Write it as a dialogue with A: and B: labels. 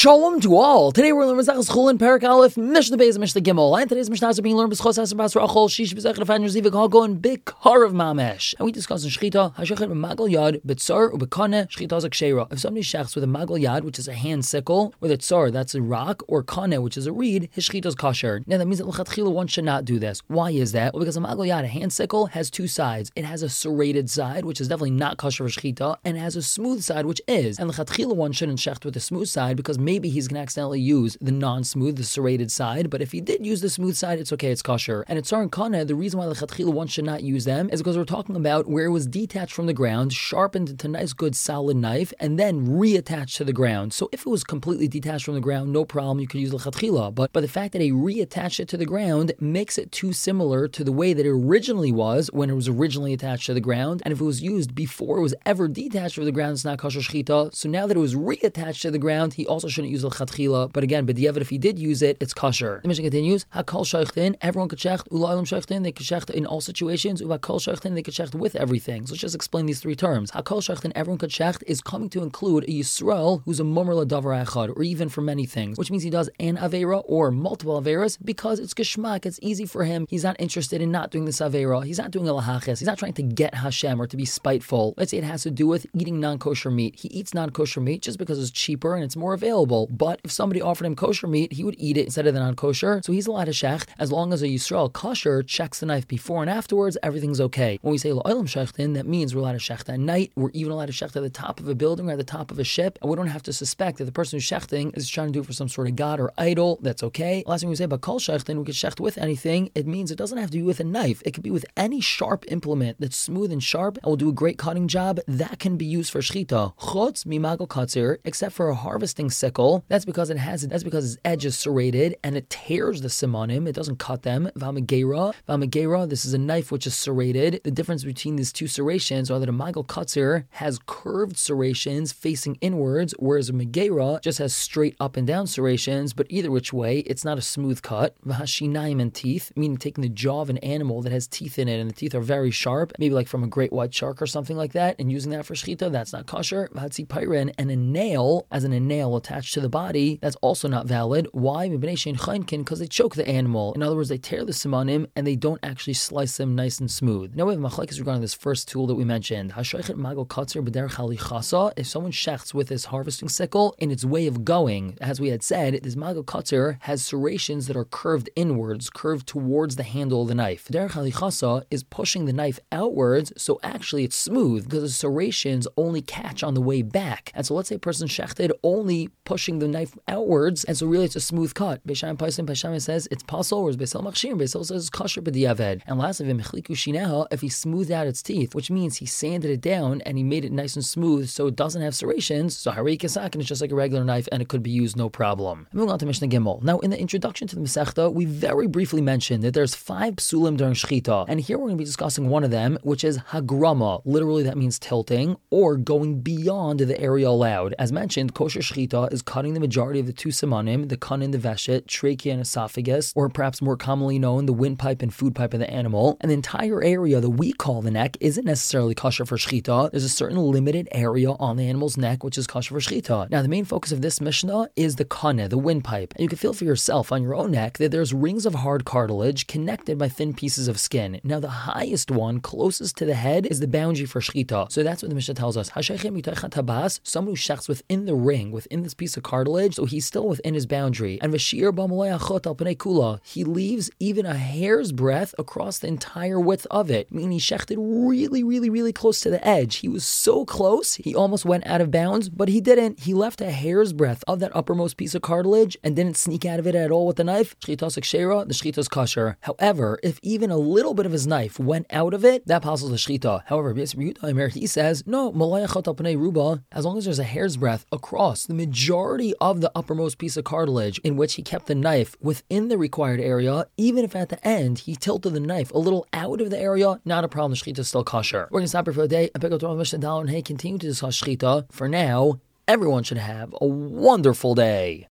A: Shalom to all. Today we're learning Masechus Chulin, Perek Aleph, Mishnah Beis, Mishnah Gimel. And today's Mishnah is being learned B'schos Haser Basra Achol, Shish B'zech Refan Yozivik Hagon, Bikar of Mamesh. And we discuss in Shechita, Hashechet B'Magal Yad, B'Tzar, U'B'Kaneh, Shechita Zakshera. If somebody shechs with a Magal Yad, which is a hand sickle, with a Tzar, that's a rock, or Kaneh, which is a reed, his Shechita is kosher. Now that means that L'chatchila one should not do this. Why is that? Well, because a Magal Yad, a hand sickle, has two sides. It has a serrated side, which is definitely not kosher for Shechita, and it has a smooth side, which is. And L'chatchila one shouldn't shecht with the smooth side, because maybe he's going to accidentally use the non-smooth, the serrated side, but if he did use the smooth side, it's okay, it's kosher. And at Tzar and Kaneh, the reason why L'chatchila one should not use them is because we're talking about where it was detached from the ground, sharpened into a nice good solid knife, and then reattached to the ground. So if it was completely detached from the ground, no problem, you could use L'chatchila, but the fact that he reattached it to the ground makes it too similar to the way that it originally was when it was originally attached to the ground, and if it was used before it was ever detached from the ground, it's not kosher shechita. So now that it was reattached to the ground, he also shouldn't use L'chatchila. But again, b'diavad, if he did use it, it's kosher. The Mishnah continues, Hakol sheichtin, everyone could shecht, u'la'olam sheichtin, they could shecht in all situations, u'vakol sheichtin, they could shecht with everything. So let's just explain these three terms. Hakol sheichtin, everyone could shecht, is coming to include a Yisrael who's a mumar l'davar echad, or even for many things, which means he does an avera or multiple averas because it's geshmak, it's easy for him. He's not interested in not doing this avera. He's not doing a lahaches. He's not trying to get Hashem or to be spiteful. Let's say it has to do with eating non-kosher meat. He eats non-kosher meat just because it's cheaper and it's more available. But if somebody offered him kosher meat, he would eat it instead of the non-kosher. So he's allowed to shecht as long as a Yisrael kosher checks the knife before and afterwards, everything's okay. When we say la'olam shechtin, that means we're allowed to shecht at night. We're even allowed to shecht at the top of a building or at the top of a ship, and we don't have to suspect that the person who's shechting is trying to do it for some sort of god or idol. That's okay. Last thing we say about kol shechtin, we could shecht with anything. It means it doesn't have to be with a knife. It could be with any sharp implement that's smooth and sharp and will do a great cutting job. That can be used for shechita. Chutz mimagal katzir, except for a harvesting sickle. That's because its edge is serrated and it tears the simanim. It doesn't cut them. V'amegera, this is a knife which is serrated. The difference between these two serrations are that a magal katzir has curved serrations facing inwards, whereas a megera just has straight up and down serrations, but either which way, it's not a smooth cut. V'hashinayim, and teeth, meaning taking the jaw of an animal that has teeth in it, and the teeth are very sharp, maybe like from a great white shark or something like that, and using that for shechita, that's not kosher. V'hatzi pyren, and a nail, as in a nail attached to the body, that's also not valid. Why? Because they choke the animal. In other words, they tear the simanim and they don't actually slice them nice and smooth. Now we have machlekes regarding this first tool that we mentioned. If someone shechts with this harvesting sickle in its way of going, as we had said, this magal katzer has serrations that are curved inwards, curved towards the handle of the knife. Derech halichasa is pushing the knife outwards, so actually it's smooth because the serrations only catch on the way back. And so let's say a person shechted only pushing the knife outwards, and so really it's a smooth cut. Beishaim Paisim says it's pasul, whereas Beisel Machshir, Beisel says it's kosher b'diavad. And lastly, if he smoothed out its teeth, which means he sanded it down and he made it nice and smooth so it doesn't have serrations, so Harei Kesak, and it's just like a regular knife and it could be used no problem. Moving on to Mishnah Gimel. Now in the introduction to the Masechta, we very briefly mentioned that there's 5 psulim during Shechita, and here we're going to be discussing one of them, which is Hagrama. Literally that means tilting, or going beyond the area allowed. As mentioned, kosher Shechita is cutting the majority of the two simanim, the kanin, the veshet, trachea and esophagus, or perhaps more commonly known, the windpipe and food pipe of the animal. And the entire area that we call the neck isn't necessarily kosher for shechita. There's a certain limited area on the animal's neck which is kosher for shechita. Now the main focus of this Mishnah is the kaneh, the windpipe. And you can feel for yourself on your own neck that there's rings of hard cartilage connected by thin pieces of skin. Now the highest one, closest to the head, is the boundary for shechita. So that's what the Mishnah tells us. Someone who shechts within the ring, within this piece of cartilage, so he's still within his boundary. And he leaves even a hair's breadth across the entire width of it, meaning he shechted really, really, really close to the edge. He was so close, he almost went out of bounds, but he didn't. He left a hair's breadth of that uppermost piece of cartilage and didn't sneak out of it at all with the knife. Shechita sekshera, the shechita is kosher. However, if even a little bit of his knife went out of it, that passes the shechita. However, he says, no, as long as there's a hair's breadth across the majority of the uppermost piece of cartilage in which he kept the knife within the required area, even if at the end he tilted the knife a little out of the area, not a problem. The shechita is still kosher. We're going to stop here for the day and pick up tomorrow Mishnah Dal and continue to discuss shechita. For now, everyone should have a wonderful day.